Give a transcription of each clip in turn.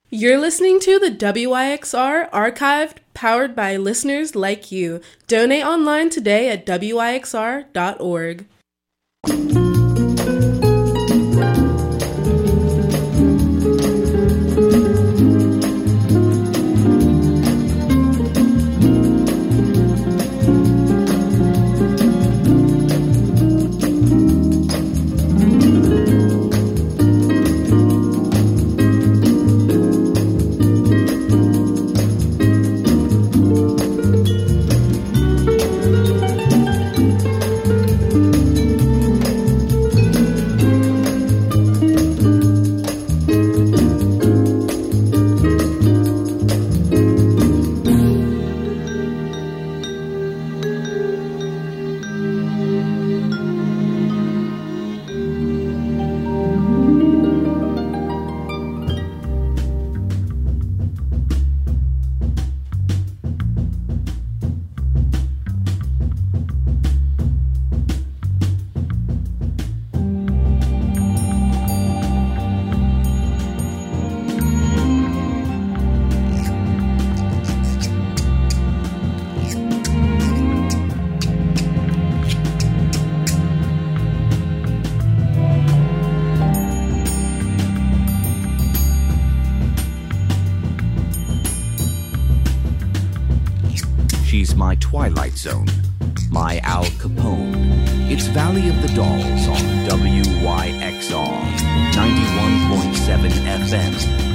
You're listening to the WYXR Archived, powered by listeners like you. Donate online today at wyxr.org. She's my Twilight Zone, my Al Capone. It's Valley of the Dolls on WYXR 91.7 FM.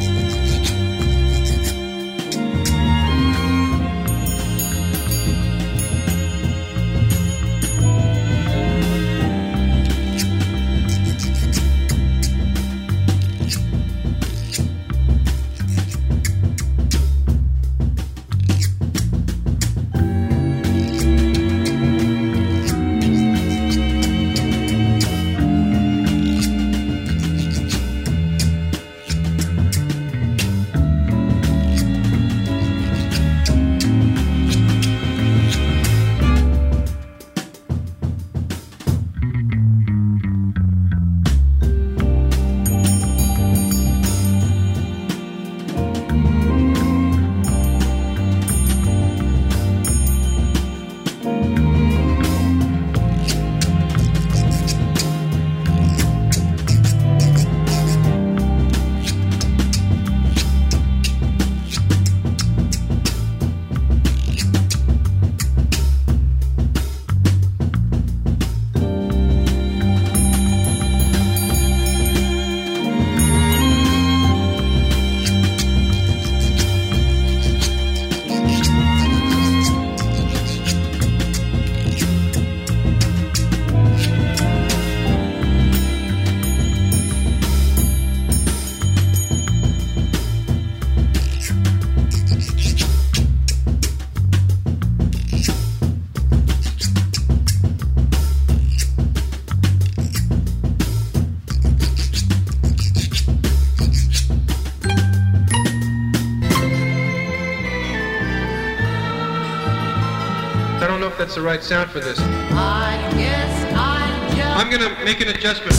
I don't know if that's the right sound for this. I guess I'm gonna make an adjustment.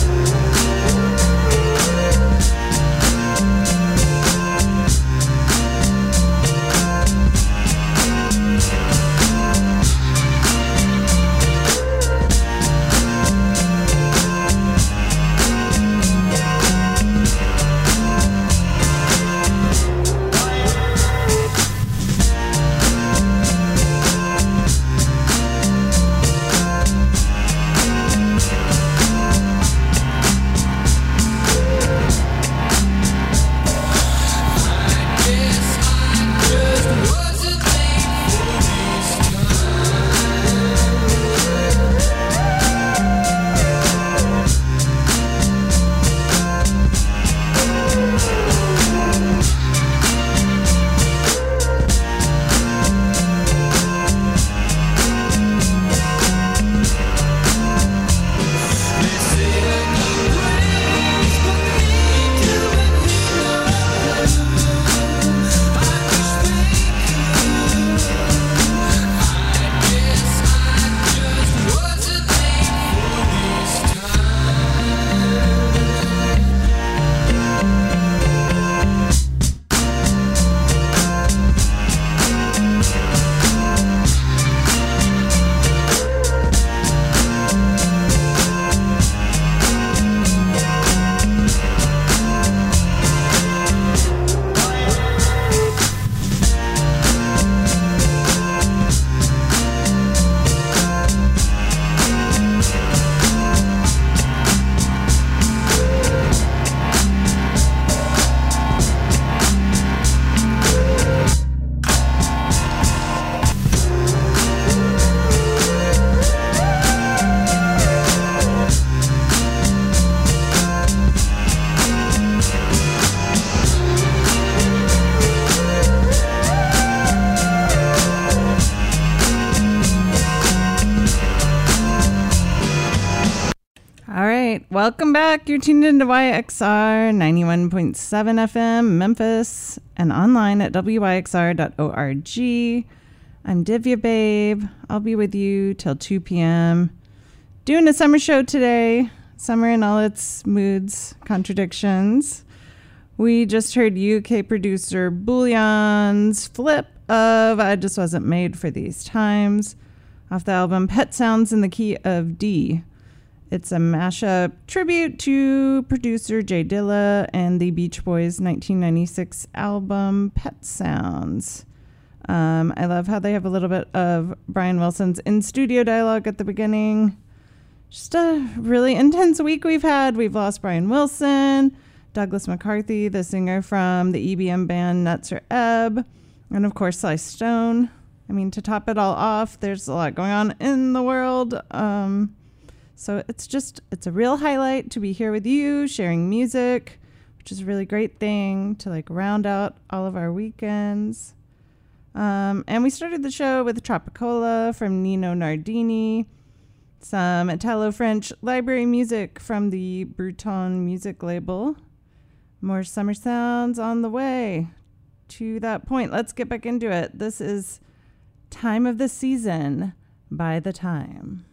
Welcome back. You're tuned into YXR 91.7 FM Memphis and online at wyxr.org. I'm Divya Babe. I'll be with you till 2 p.m. Doing a summer show today. Summer in all its moods, contradictions. We just heard UK producer Bullion's flip of I Just Wasn't Made for These Times off the album Pet Sounds in the Key of D. It's a mashup tribute to producer Jay Dilla and the Beach Boys' 1996 album Pet Sounds. I love how they have a little bit of Brian Wilson's in-studio dialogue at the beginning. Just a really intense week we've had. We've lost Brian Wilson, Douglas McCarthy, the singer from the EBM band Nuts or Ebb, and of course Sly Stone. I mean, to top it all off, there's a lot going on in the world. So it's a real highlight to be here with you, sharing music, which is a really great thing to like round out all of our weekends. And we started the show with Tropicola from Nino Nardini, some Italo-French library music from the Bruton music label. More summer sounds on the way. To that point, let's get back into it. This is Time of the Season by The Time.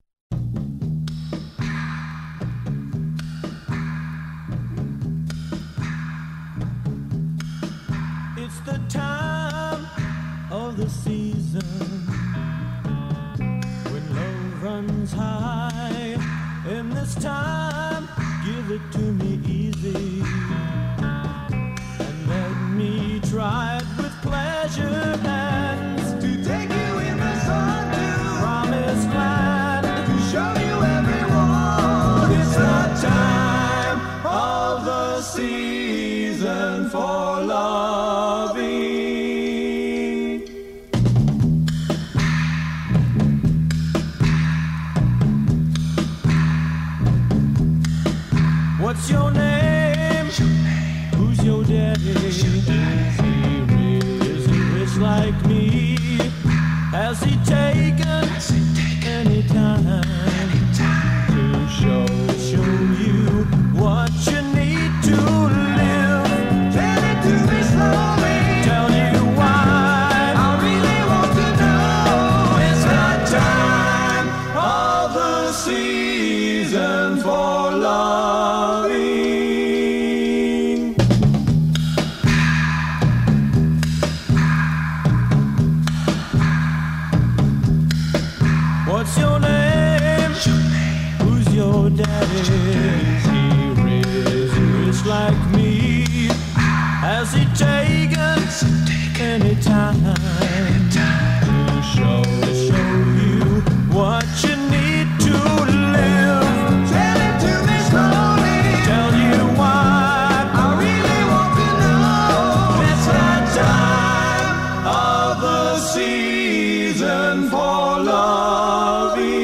It's the time of the season when love runs high. In this time, give it to me easy and let me try it with pleasure hands to take you in the sun to promised land, to show you everyone. It's the time of the season for loving. What's your name? Who's your daddy? Is he rich like me? Has he taken any time to show you what you need to live? Tell it to me slowly. Tell you why. I really want to know. It's the time of the season for loving. What's your name? Who's your daddy? Is he rich like me? Has he taken any time to show you what you need to live? Tell it to me slowly. Tell you why. I really want to know. It's the time of the season for loving.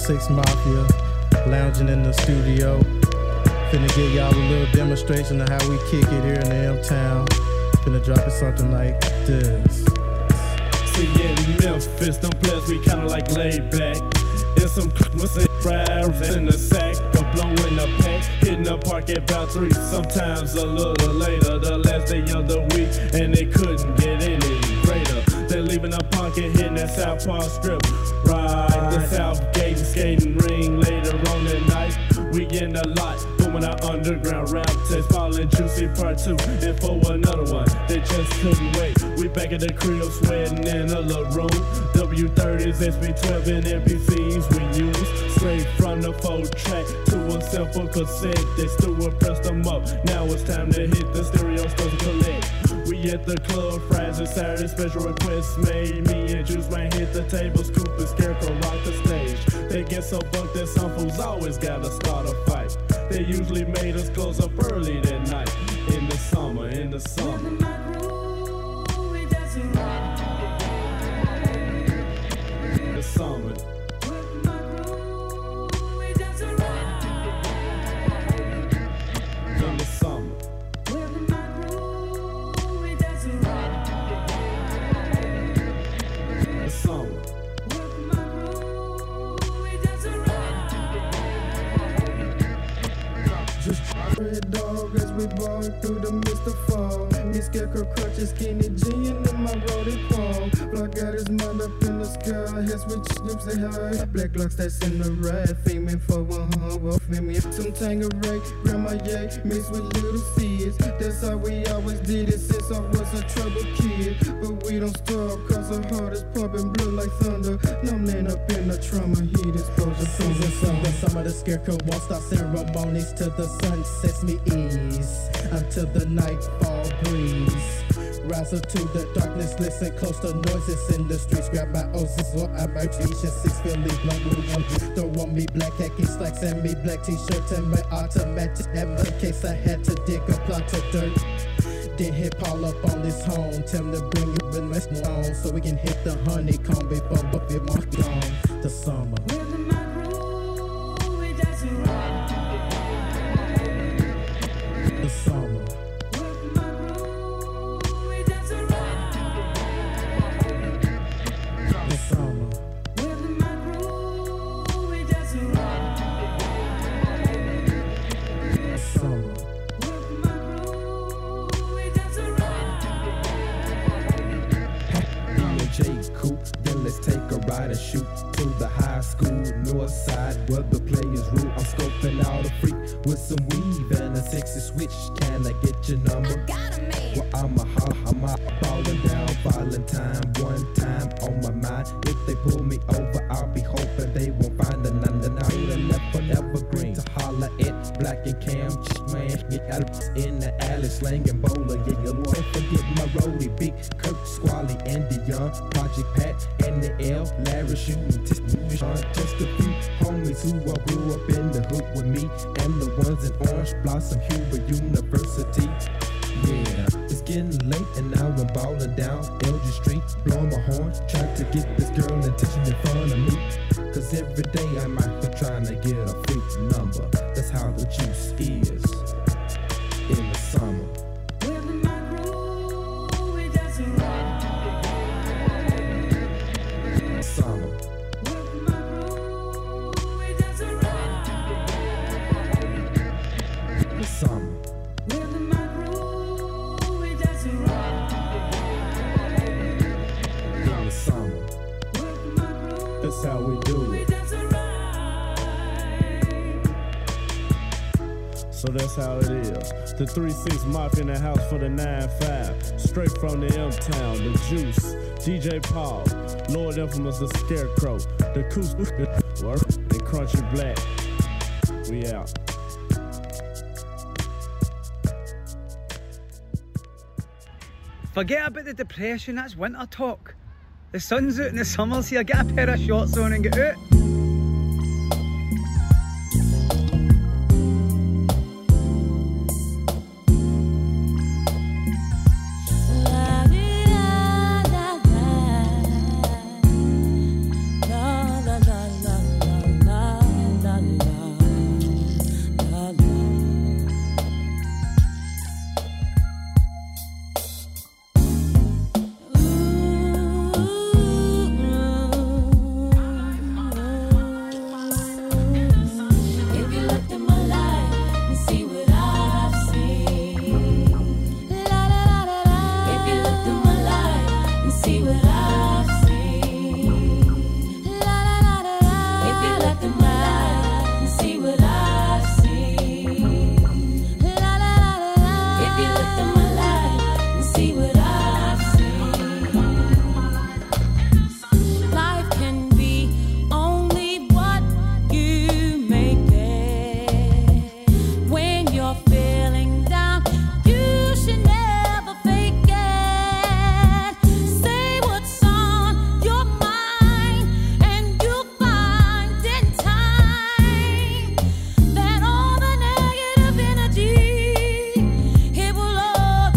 6 Mafia, lounging in the studio. Finna give y'all a little demonstration of how we kick it here in the M-Town. Finna drop it something like this. See, in Memphis, them players we kinda like laid back. And some fries in the sack, a blow in the pack, hitting the park at about 3, sometimes a little later, the last day of the week, and it couldn't get any greater. They're leaving the punk and hitting that Southpaw strip, right, the Southgate and skating ring later on at night. We in the lot, booming our underground rap taste, Falling Juicy Part 2, and for another one, they just couldn't wait. We back at the crib, sweating in a little room, W30s, SB12 and MPCs we use, straight from the 4-track to a simple cassette. They still pressed them up, now it's time to hit the stereo stores and collect. We at the club, fries and Saturday, special requests made. Me and Juice Man hit the table, Scoop and Scarecrow rock the stage. They get so bunked that some fools always gotta start a fight. They usually made us close up early that night. In the summer, in the summer. In the summer. In the summer. The summer. Just red dog as we ball through the mist of fall. Me Scarecrow crutches, skinny jean in my roadie fall. Block got his mind up in the sky, his switch lips they high. Black locks that's in the ride, faming for one off me. Some Tangeray, grandma yay, mixed with little seeds. That's how we always did it since I was a troubled kid. But we don't stop, cause our heart is pumping blood like thunder. Numbing up in the trauma heat exposure. The summer, the Scarecrow won't stop ceremonies till the sun sets me ease until the nightfall breeze. Rise up to the darkness, listen close to noises in the streets. Grab my O's or I'm out 6 Philly blunt with one. Throw on me black khaki slacks and me black t-shirt and my automatic ammo in case I had to dig a plot of dirt. Then hit Paul up on this home, tell him to bring it in my on so we can hit the honeycomb before it mark gone. The summer. The summer. The summer. The summer. J. Coop, then let's take a ride and shoot to the high school north side where the players rule. I'm scoping out a freak with some weave and a sexy switch. Can I get your number? I got a man. Well, I'm balling down Valentine. One time on my mind. If they pull me over, I'll be hoping they won't find a none. I left forever green to holler at Black and Cam. Man, get out in the alley slanging bowler. Yeah, you won't forget my roadie, Big Kirk, Squally, and Dion, Project Pat, and the L, Larry shooting, just a few homies who all grew up in the hood with me, and the ones in Orange Blossom, Hubert University. Yeah, it's getting late and now I'm balling down LG Street, blowing my horn, trying to get this girl attention in front of me. Cause every day I'm out here trying to get a freak number. That's how the juice is in the summer. Summer. The summer. That's how we do it. So that's how it is. The 3-6 Mafia in the house for the 9-5. Straight from the M-Town, the Juice, DJ Paul, Lord Infamous, the Scarecrow, the Coos, and Crunchy Black. We out. Forget about the depression, that's winter talk. The sun's out and the summer's here, get a pair of shorts on and get out. La la la la la la. see what I've seen. Life can be only what you make it. When you're feeling down, you should never fake it. Say what's on your mind, and you'll find in time that all the negative energy, it will all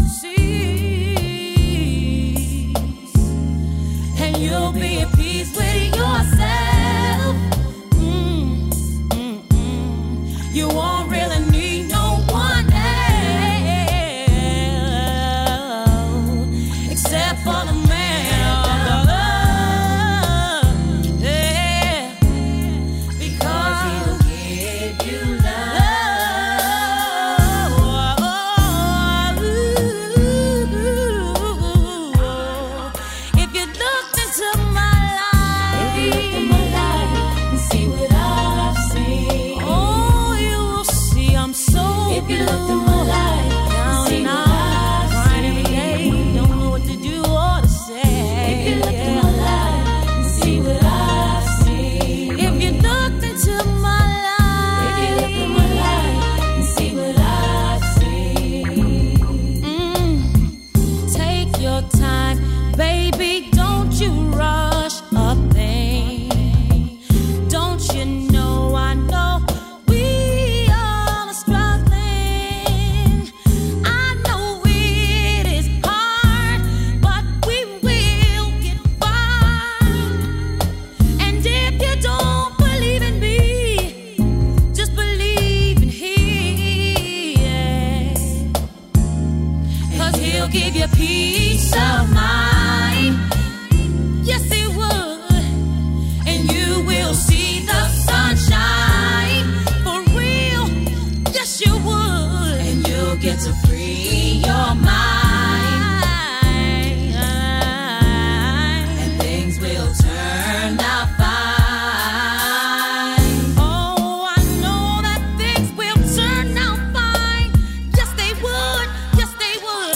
cease, and you'll be at peace with yourself. You won't really need no one else except for the man of love. Yeah. Because he'll give you love. If you looked into my life, and see what I've seen, oh, you will see I'm so if you looked in my life, down and out, crying every day, don't know what to do or to say. If you looked in my life, and see what I've seen. If you looked into my life, if you looked in my life, and see what I've seen. Take your time, baby, don't you rush a thing. Don't you know I know we all are struggling. I know it is hard, but we will get far. And if you don't believe in me, just believe in Him. 'Cause He'll give you peace of mind. Yes, He would. And you will see the sunshine for real. Yes, you would. And you'll get to free your mind. And things will turn out fine. Oh, I know that things will turn out fine. Yes, they would. Yes, they would.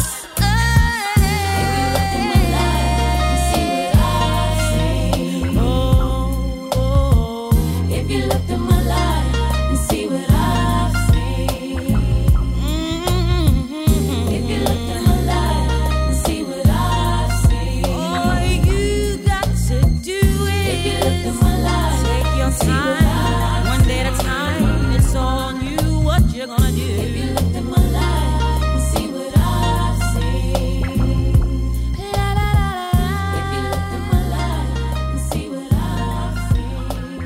If you looked in my life and see what I've seen. If you looked in my life and see what I've seen. All you got to do is, if you looked in my life, take your time, one day at a time. It's all on you what you're gonna do. If you looked in my life and see what I've seen. La, la, la, la. If you looked in my life and see what I've seen.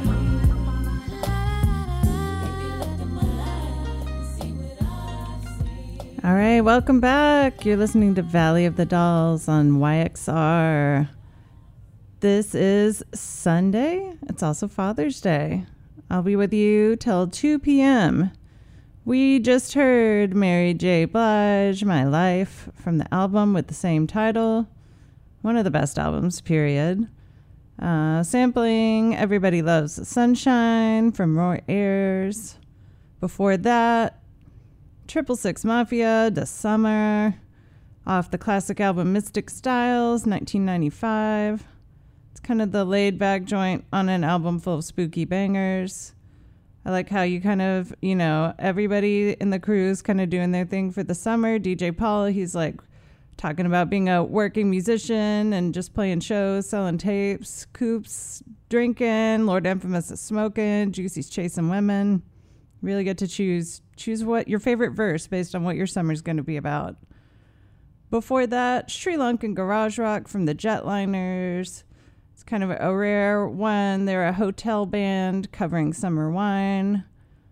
All right, welcome back. You're listening to Valley of the Dolls on YXR. This is Sunday. It's also Father's Day. I'll be with you till 2 p.m. We just heard Mary J. Blige, My Life, from the album with the same title. One of the best albums, period. Sampling Everybody Loves the Sunshine from Roy Ayers. Before that, 666 Mafia, The Summer, off the classic album Mystic Styles, 1995. It's kind of the laid-back joint on an album full of spooky bangers. I like how you kind of, you know, everybody in the crew is kind of doing their thing for the summer. DJ Paul, he's like talking about being a working musician and just playing shows, selling tapes. Coops drinking. Lord Infamous is smoking. Juicy's chasing women. Really get to choose what your favorite verse based on what your summer's going to be about. Before that, Sri Lankan garage rock from the Jetliners. It's kind of a rare one. They're a hotel band covering Summer Wine,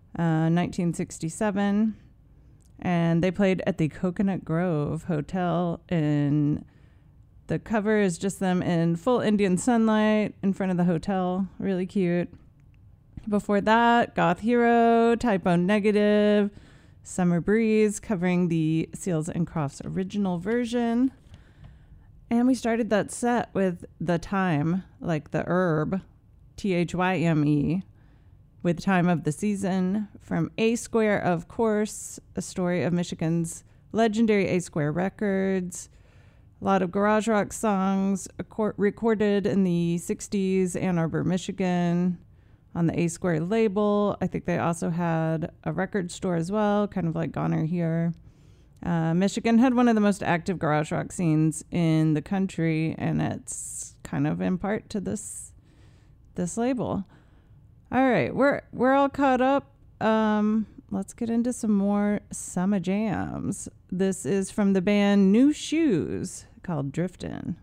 1967. And they played at the Coconut Grove Hotel. And the cover is just them in full Indian sunlight in front of the hotel. Really cute. Before that, Goth Hero, Typo Negative, Summer Breeze, covering the Seals and Crofts original version. And we started that set with The Time, like the herb, THYME, with Time of the Season, from A Square, of course, a story of Michigan's legendary A Square Records. A lot of garage rock songs recorded in the 60s, Ann Arbor, Michigan, on the A Square label. I think they also had a record store as well, kind of like Goner here. Michigan had one of the most active garage rock scenes in the country, and it's kind of in part to this label. All right, we're all caught up. Let's get into some more summer jams. This is from the band New Shoes called Driftin'.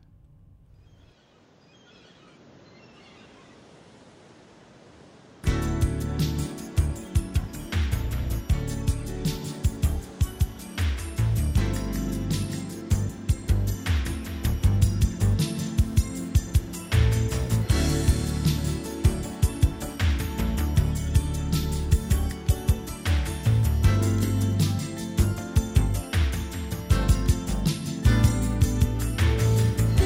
Thank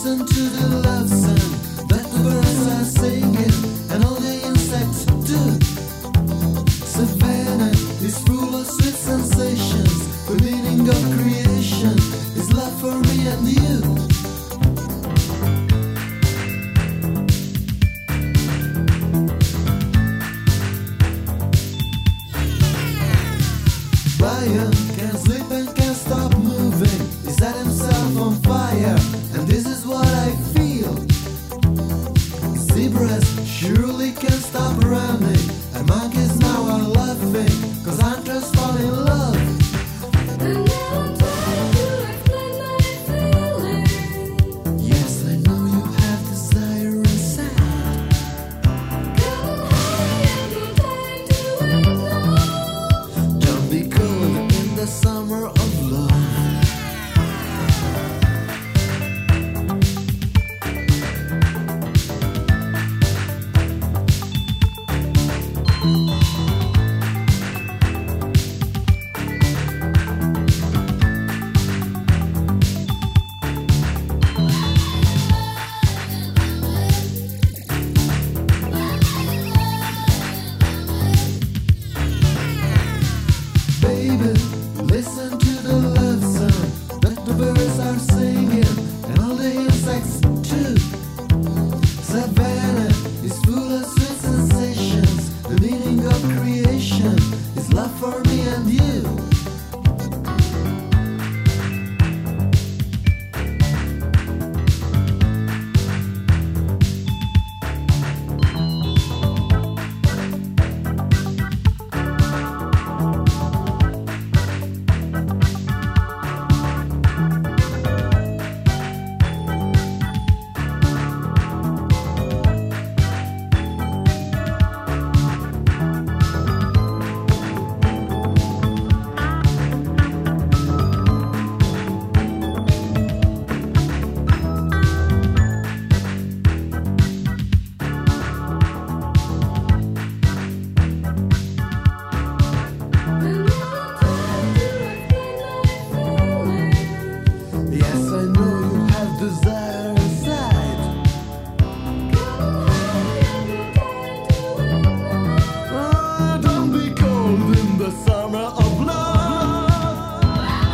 Listen to the love song that the birds are singing and all the insects do. Savannah is full of sweet sensations. The meaning of creation is love for me and you. Brian can't sleep and can't stop moving. He set himself on fire, and this is what I feel. Zebras surely can't stop running, and monkeys now are laughing, 'cause I'm just falling in love. And now I'm trying to explain my feelings. Yes, I know you have desire inside. Come high and no time to ignore. Don't be cold in the summer of love. Baby, listen to the love song that the birds are singing and all the insects too. Savannah is full of sweet sensations. The meaning of creation is love for me and you. Yes, I know you have desire inside. Oh, don't be cold in the summer of love.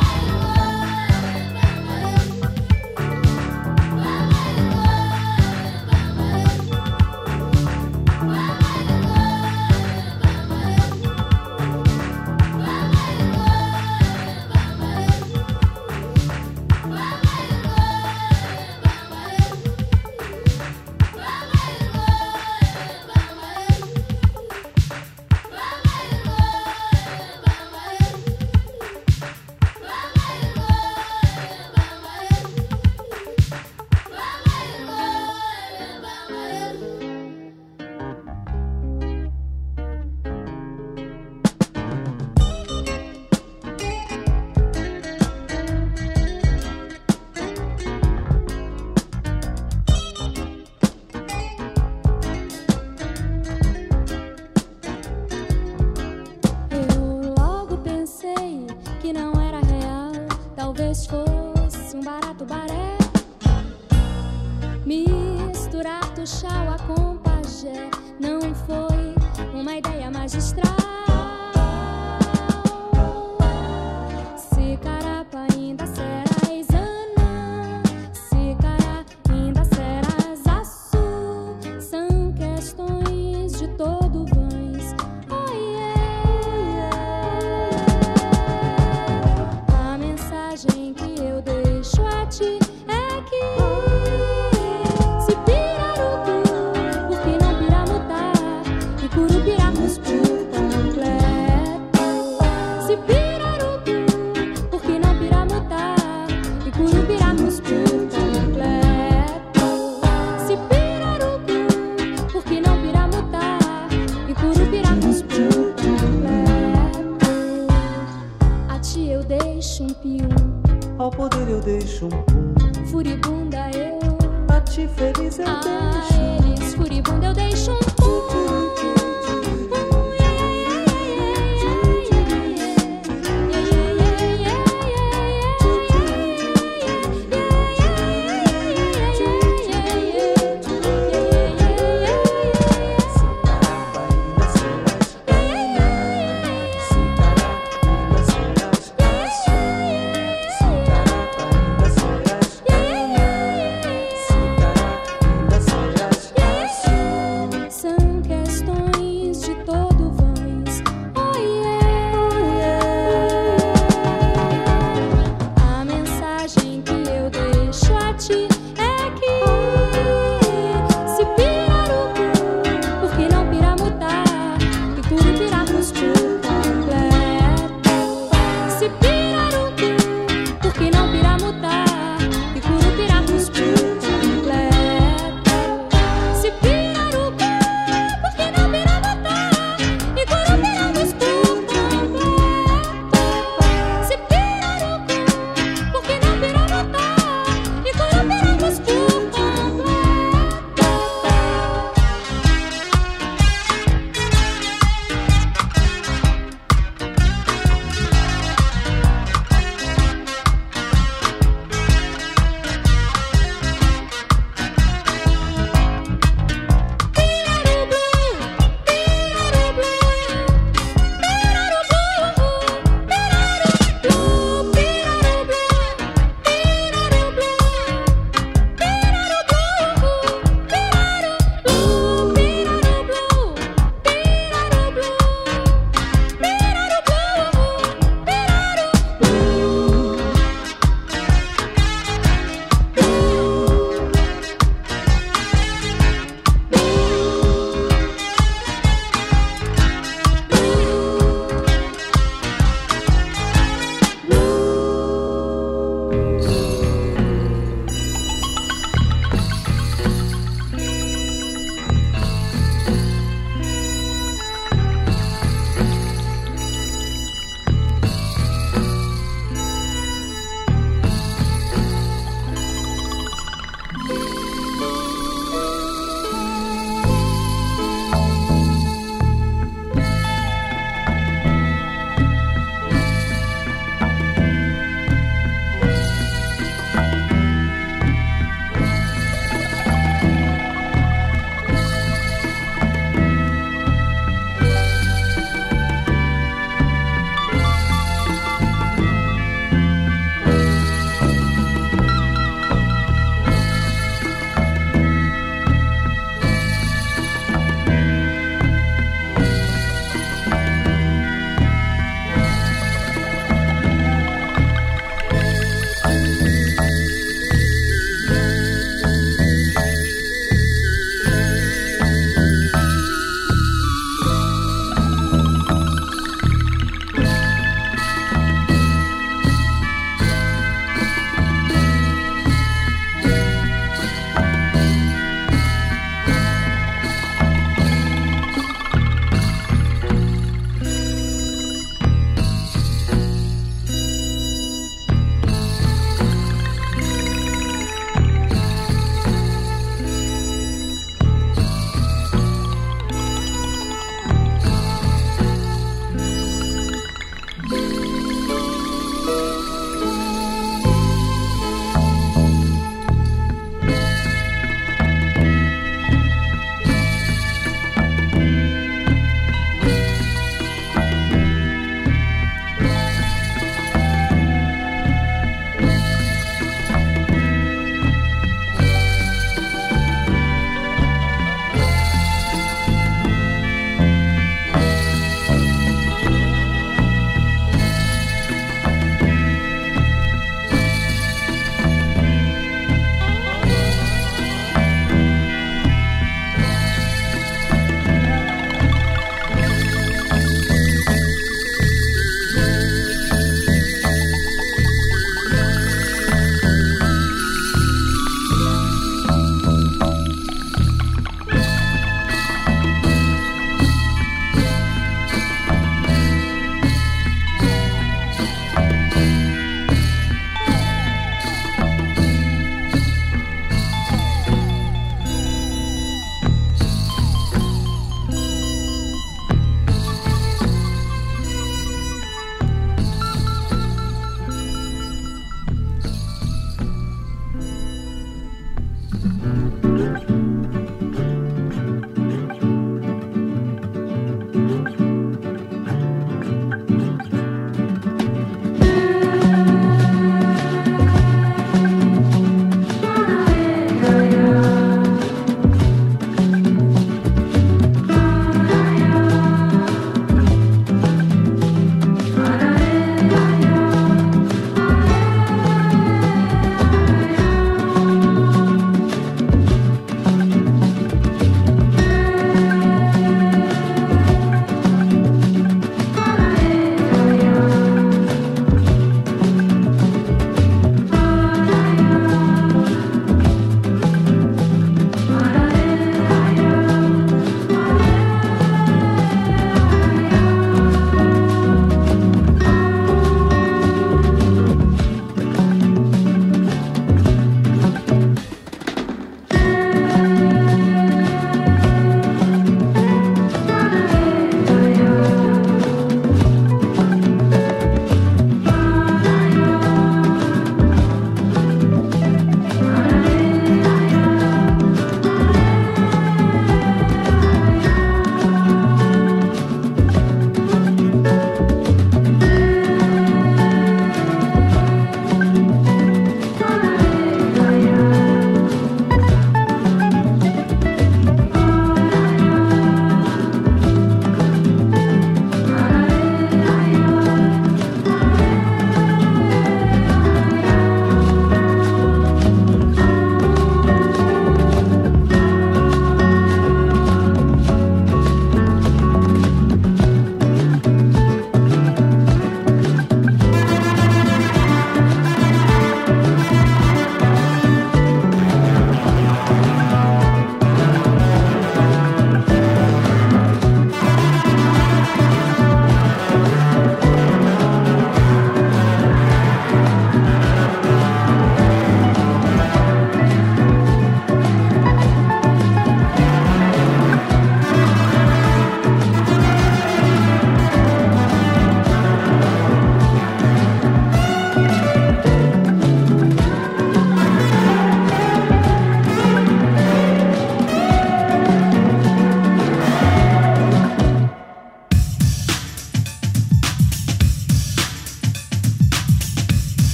Eu logo pensei que não era real, talvez fosse um barato baré. Misturar tuxaua com pajé não foi uma ideia magistral. Se carapa ainda serás Ana, se cara ainda serás açu, são questões de todo vãs. Oh, yeah. A mensagem que eu deixo a ti é que se pirarucu, por que não piramutar e curupiracus por completo? Se pirarucu, por que não piramutar e curupiracus por completo? Se pirarucu, por que não piramutar e curupiracus por completo? A ti eu deixo um pium, ao poder eu deixo um pum. Furibunda eu, a ti feliz eu deixo. Eles furibunda eu deixo um pum.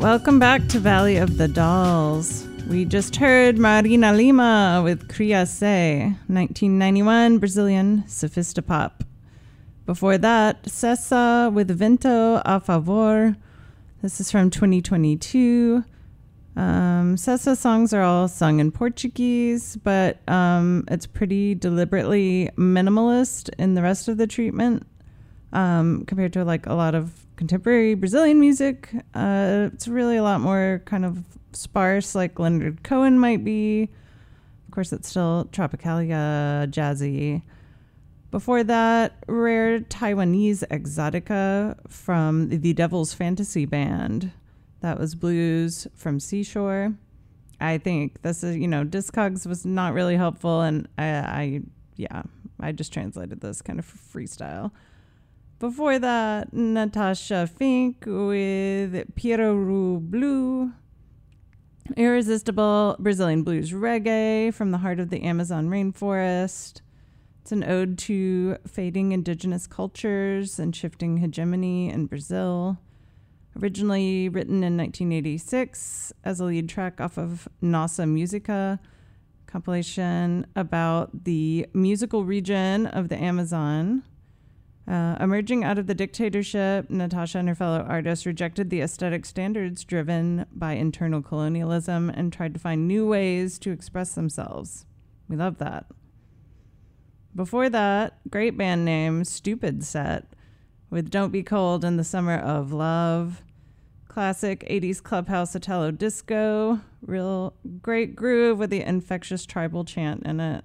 Welcome back to Valley of the Dolls. We just heard Marina Lima with Criasse, 1991 Brazilian sophistopop. Before that, Cessa with Vento a Favor. This is from 2022. Cessa songs are all sung in Portuguese, but it's pretty deliberately minimalist in the rest of the treatment compared to like a lot of contemporary Brazilian music. It's really a lot more kind of sparse, like Leonard Cohen might be. Of course, it's still Tropicalia, jazzy. Before that, rare Taiwanese exotica from the Devil's Fantasy Band. That was Blues from Seashore. I think this is, Discogs was not really helpful, and I just translated this kind of freestyle. Before that, Natasha Fink with Piero Blue. Irresistible Brazilian blues reggae from the heart of the Amazon rainforest. It's an ode to fading indigenous cultures and shifting hegemony in Brazil. Originally written in 1986 as a lead track off of Nossa Musica, compilation about the musical region of the Amazon. Emerging out of the dictatorship, Natasha and her fellow artists rejected the aesthetic standards driven by internal colonialism and tried to find new ways to express themselves. We love that. Before that, great band name, Stupid Set, with Don't Be Cold in the Summer of Love. Classic 80s clubhouse Italo disco. Real great groove with the infectious tribal chant in it.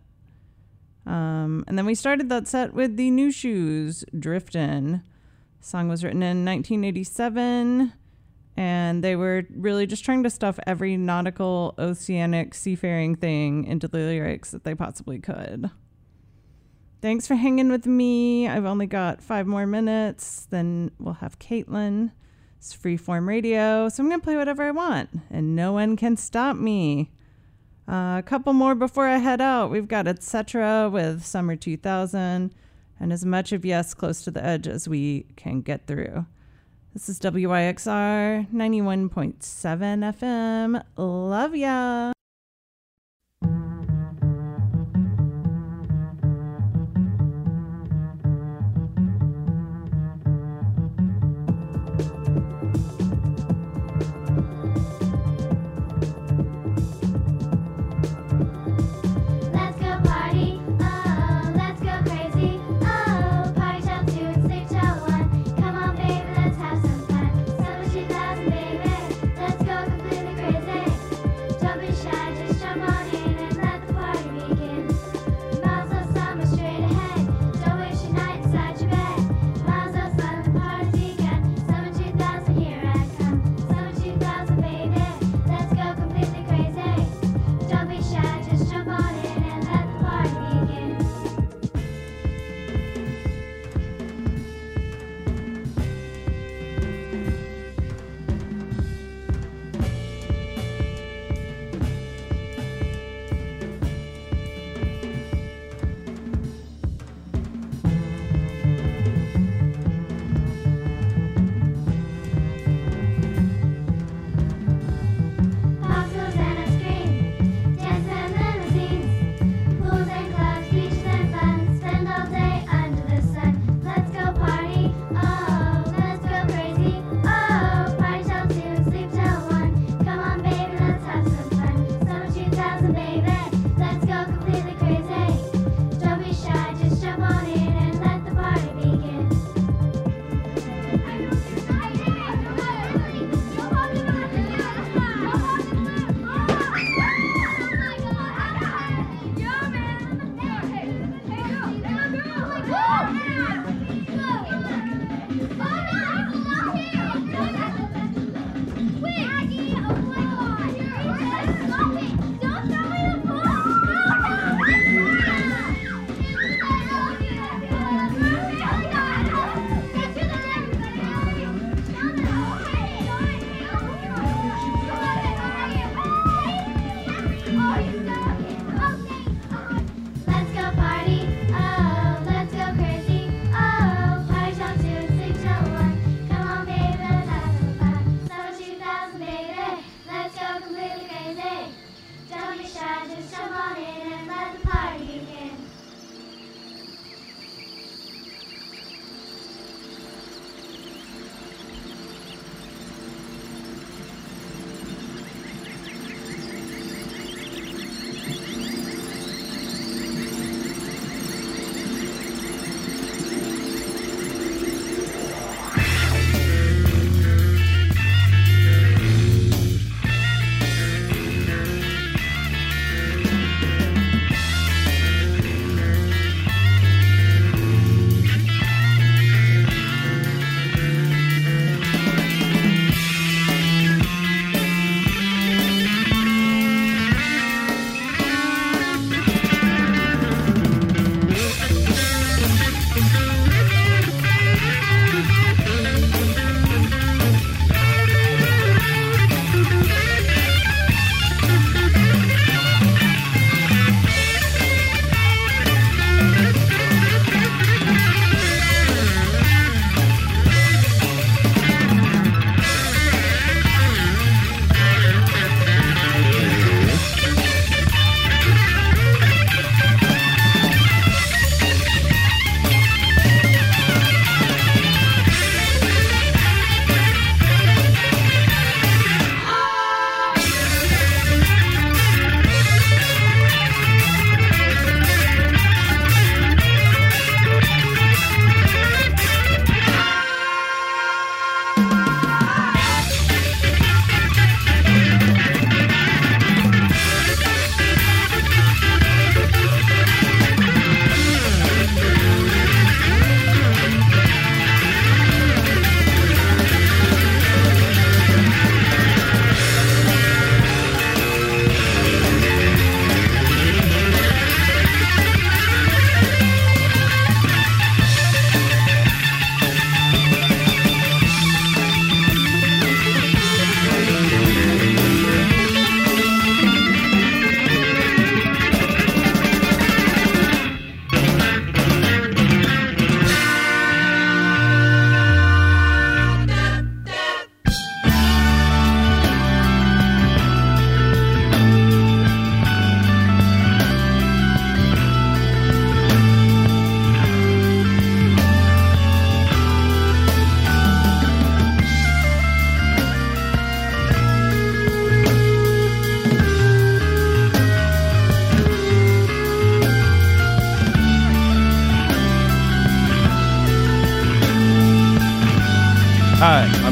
And then we started that set with the New Shoes, Driftin'. The song was written in 1987, and they were really just trying to stuff every nautical, oceanic, seafaring thing into the lyrics that they possibly could. Thanks for hanging with me. I've only got 5 more minutes. Then we'll have Caitlin. It's Freeform Radio, so I'm going to play whatever I want, and no one can stop me. A couple more before I head out. We've got Etc. with Summer 2000, and as much of Yes Close to the Edge as we can get through. This is WYXR 91.7 FM. Love ya. Don't be shy.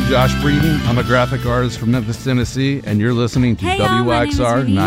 I'm Josh Breeden. I'm a graphic artist from Memphis, Tennessee, and you're listening to Hey, y'all, my name is WXR Vivian